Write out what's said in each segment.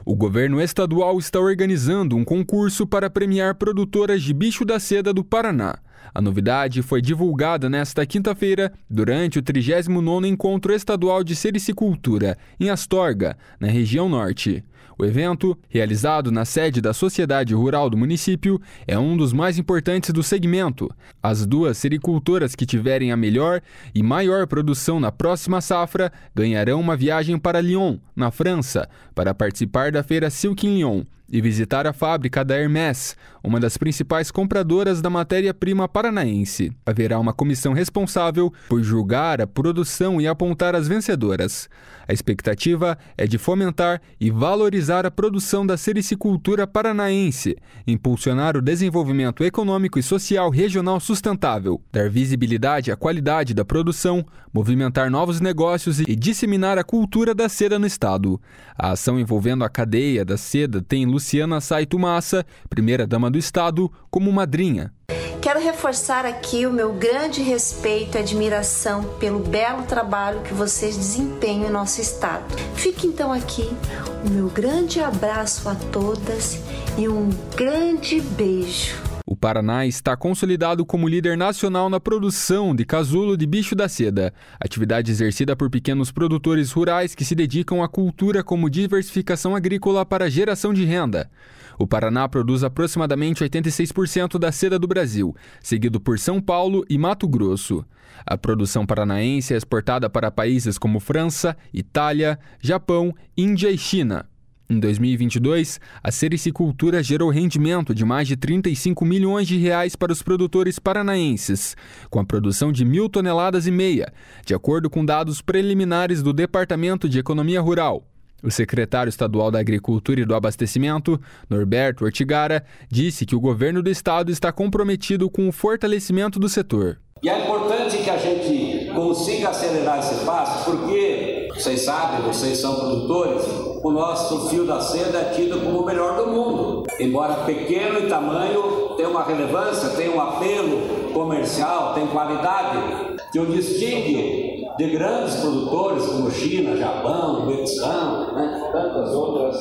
O governo estadual está organizando um concurso para premiar produtoras de bicho da seda do Paraná. A novidade foi divulgada nesta quinta-feira, durante o 39º Encontro Estadual de Sericicultura, em Astorga, na região norte. O evento, realizado na sede da Sociedade Rural do município, é um dos mais importantes do segmento. As duas sericultoras que tiverem a melhor e maior produção na próxima safra ganharão uma viagem para Lyon, na França, para participar da feira Silk em Lyon e visitar a fábrica da Hermès, uma das principais compradoras da matéria-prima paranaense. Haverá uma comissão responsável por julgar a produção e apontar as vencedoras. A expectativa é de fomentar e valorizar a produção da sericicultura paranaense, impulsionar o desenvolvimento econômico e social regional sustentável, dar visibilidade à qualidade da produção, movimentar novos negócios e disseminar a cultura da seda no estado. A ação envolvendo a cadeia da seda tem Luciana Saito Massa, primeira-dama do estado, como madrinha. Quero reforçar aqui o meu grande respeito e admiração pelo belo trabalho que vocês desempenham em nosso estado. Fica então aqui o meu grande abraço a todas e um grande beijo. O Paraná está consolidado como líder nacional na produção de casulo de bicho da seda, atividade exercida por pequenos produtores rurais que se dedicam à cultura como diversificação agrícola para geração de renda. O Paraná produz aproximadamente 86% da seda do Brasil, seguido por São Paulo e Mato Grosso. A produção paranaense é exportada para países como França, Itália, Japão, Índia e China. Em 2022, a sericicultura gerou rendimento de mais de 35 milhões de reais para os produtores paranaenses, com a produção de 1.500 toneladas, de acordo com dados preliminares do Departamento de Economia Rural. O secretário estadual da Agricultura e do Abastecimento, Norberto Ortigara, disse que o governo do estado está comprometido com o fortalecimento do setor. E é importante que a gente consiga acelerar esse passo, porque, vocês sabem, vocês são produtores, o nosso fio da seda é tido como o melhor do mundo. Embora pequeno em tamanho, tem uma relevância, tem um apelo comercial, tem qualidade, que o distingue de grandes produtores como China, Japão, Vietnã, tantas outras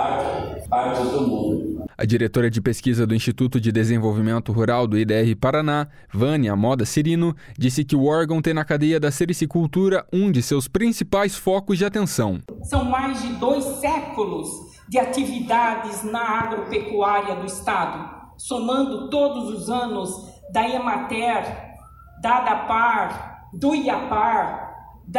partes do mundo. A diretora de pesquisa do Instituto de Desenvolvimento Rural do IDR Paraná, Vânia Moda Cirino, disse que o órgão tem na cadeia da sericicultura um de seus principais focos de atenção. São mais de 2 séculos de atividades na agropecuária do estado, somando todos os anos da Emater, da ADAPAR, do IAPAR,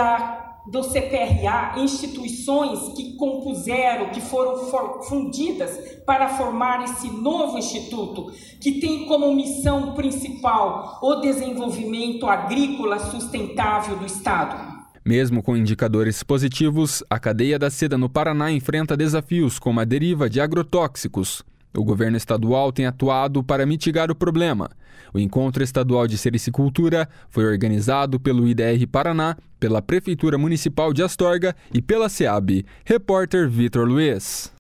do CPRA, instituições que compuseram, que foram fundidas para formar esse novo instituto, que tem como missão principal o desenvolvimento agrícola sustentável do estado. Mesmo com indicadores positivos, a cadeia da seda no Paraná enfrenta desafios como a deriva de agrotóxicos. O governo estadual tem atuado para mitigar o problema. O Encontro Estadual de Sericicultura foi organizado pelo IDR Paraná, pela Prefeitura Municipal de Astorga e pela SEAB. Repórter Vitor Luiz.